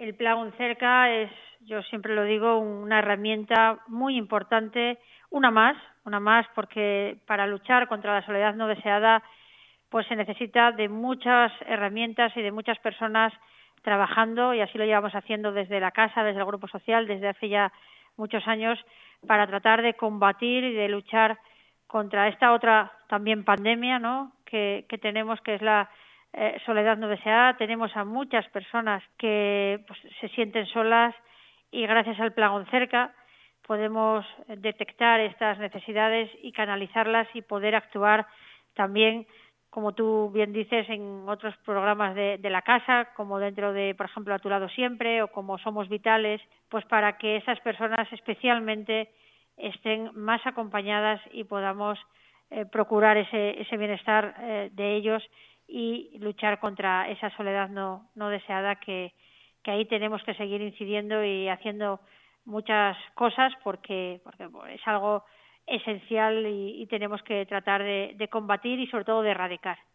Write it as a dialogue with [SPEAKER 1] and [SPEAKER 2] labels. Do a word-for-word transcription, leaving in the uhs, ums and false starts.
[SPEAKER 1] El Plan Cerca es, yo siempre lo digo, una herramienta muy importante, una más, una más, porque para luchar contra la soledad no deseada, pues se necesita de muchas herramientas y de muchas personas trabajando, y así lo llevamos haciendo desde la casa, desde el grupo social, desde hace ya muchos años, para tratar de combatir y de luchar contra esta otra también pandemia, ¿no?, que, que tenemos, que es la eh, soledad no deseada. Tenemos a muchas personas que pues, se sienten solas, y gracias al Plan Cerca podemos detectar estas necesidades y canalizarlas y poder actuar también, como tú bien dices, en otros programas de, de la casa, como dentro de, por ejemplo, A tu lado siempre, o como Somos Vitales, pues para que esas personas especialmente estén más acompañadas y podamos eh, procurar ese, ese bienestar eh, de ellos y luchar contra esa soledad no, no deseada, que, que ahí tenemos que seguir incidiendo y haciendo muchas cosas, porque, porque es algo esencial y, y tenemos que tratar de, de combatir y sobre todo de erradicar.